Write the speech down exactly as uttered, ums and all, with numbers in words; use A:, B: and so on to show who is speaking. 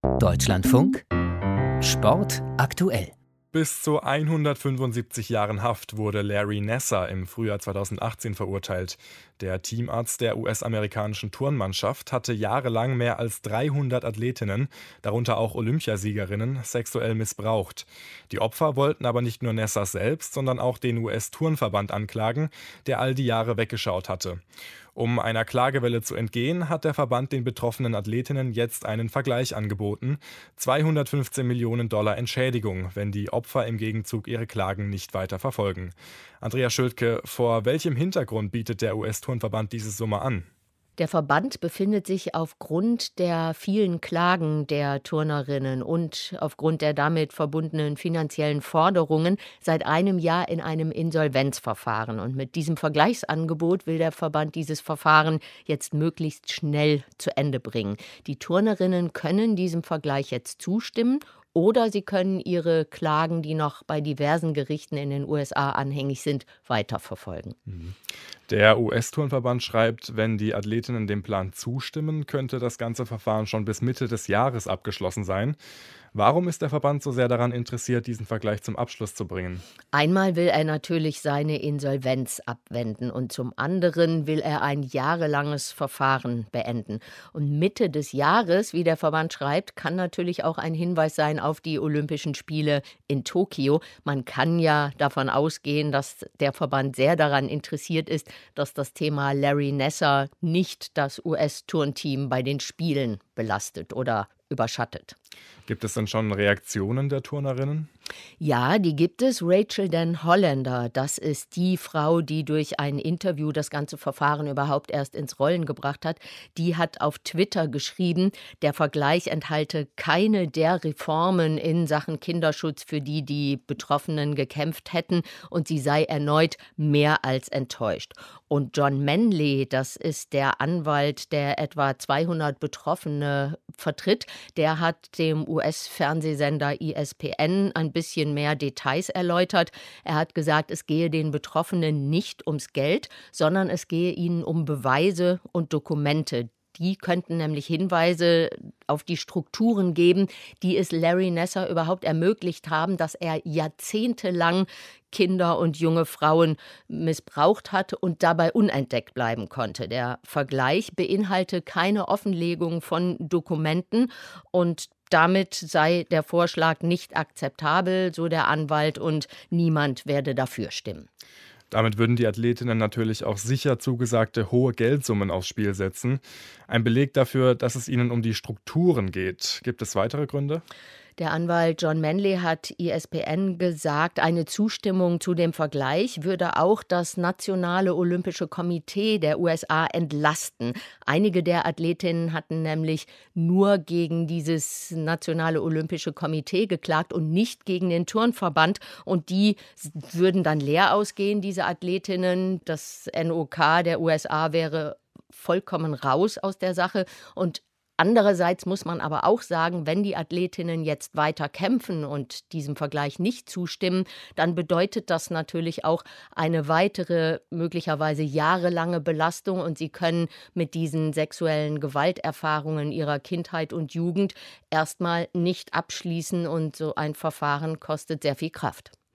A: Deutschlandfunk Sport aktuell.
B: Bis zu hundertfünfundsiebzig Jahren Haft wurde Larry Nassar im Frühjahr zweitausendachtzehn verurteilt. Der Teamarzt der U S-amerikanischen Turnmannschaft hatte jahrelang mehr als dreihundert Athletinnen, darunter auch Olympiasiegerinnen, sexuell missbraucht. Die Opfer wollten aber nicht nur Nassar selbst, sondern auch den U S-Turnverband anklagen, der all die Jahre weggeschaut hatte. Um einer Klagewelle zu entgehen, hat der Verband den betroffenen Athletinnen jetzt einen Vergleich angeboten: zweihundertfünfzehn Millionen Dollar Entschädigung, wenn die Opfer im Gegenzug ihre Klagen nicht weiter verfolgen. Andrea Schültke, vor welchem Hintergrund bietet der U S-Turnverband diese Summe an?
C: Der Verband befindet sich aufgrund der vielen Klagen der Turnerinnen und aufgrund der damit verbundenen finanziellen Forderungen seit einem Jahr in einem Insolvenzverfahren. Und mit diesem Vergleichsangebot will der Verband dieses Verfahren jetzt möglichst schnell zu Ende bringen. Die Turnerinnen können diesem Vergleich jetzt zustimmen, oder sie können ihre Klagen, die noch bei diversen Gerichten in den U S A anhängig sind, weiterverfolgen.
B: Der U S-Turnverband schreibt, wenn die Athletinnen dem Plan zustimmen, könnte das ganze Verfahren schon bis Mitte des Jahres abgeschlossen sein. Warum ist der Verband so sehr daran interessiert, diesen Vergleich zum Abschluss zu bringen?
C: Einmal will er natürlich seine Insolvenz abwenden und zum anderen will er ein jahrelanges Verfahren beenden. Und Mitte des Jahres, wie der Verband schreibt, kann natürlich auch ein Hinweis sein auf die Olympischen Spiele in Tokio. Man kann ja davon ausgehen, dass der Verband sehr daran interessiert ist, dass das Thema Larry Nassar nicht das U S-Turnteam bei den Spielen belastet oder überschattet.
B: Gibt es denn schon Reaktionen der Turnerinnen?
C: Ja, die gibt es. Rachel Den Hollander, das ist die Frau, die durch ein Interview das ganze Verfahren überhaupt erst ins Rollen gebracht hat. Die hat auf Twitter geschrieben, der Vergleich enthalte keine der Reformen in Sachen Kinderschutz, für die die Betroffenen gekämpft hätten, und sie sei erneut mehr als enttäuscht. Und John Manley, das ist der Anwalt, der etwa zweihundert Betroffene vertritt, der hat dem U S-Fernsehsender E S P N ein bisschen mehr Details erläutert. Er hat gesagt, es gehe den Betroffenen nicht ums Geld, sondern es gehe ihnen um Beweise und Dokumente. Die könnten nämlich Hinweise auf die Strukturen geben, die es Larry Nassar überhaupt ermöglicht haben, dass er jahrzehntelang Kinder und junge Frauen missbraucht hatte und dabei unentdeckt bleiben konnte. Der Vergleich beinhalte keine Offenlegung von Dokumenten und damit sei der Vorschlag nicht akzeptabel, so der Anwalt, und niemand werde dafür stimmen.
B: Damit würden die Athletinnen natürlich auch sicher zugesagte hohe Geldsummen aufs Spiel setzen. Ein Beleg dafür, dass es ihnen um die Strukturen geht. Gibt es weitere Gründe?
C: Der Anwalt John Manley hat E S P N gesagt, eine Zustimmung zu dem Vergleich würde auch das Nationale Olympische Komitee der U S A entlasten. Einige der Athletinnen hatten nämlich nur gegen dieses Nationale Olympische Komitee geklagt und nicht gegen den Turnverband. Und die würden dann leer ausgehen, diese Athletinnen. Das N O K der U S A wäre vollkommen raus aus der Sache. Und andererseits muss man aber auch sagen, wenn die Athletinnen jetzt weiter kämpfen und diesem Vergleich nicht zustimmen, dann bedeutet das natürlich auch eine weitere, möglicherweise jahrelange Belastung, und sie können mit diesen sexuellen Gewalterfahrungen ihrer Kindheit und Jugend erstmal nicht abschließen, und so ein Verfahren kostet sehr viel Kraft.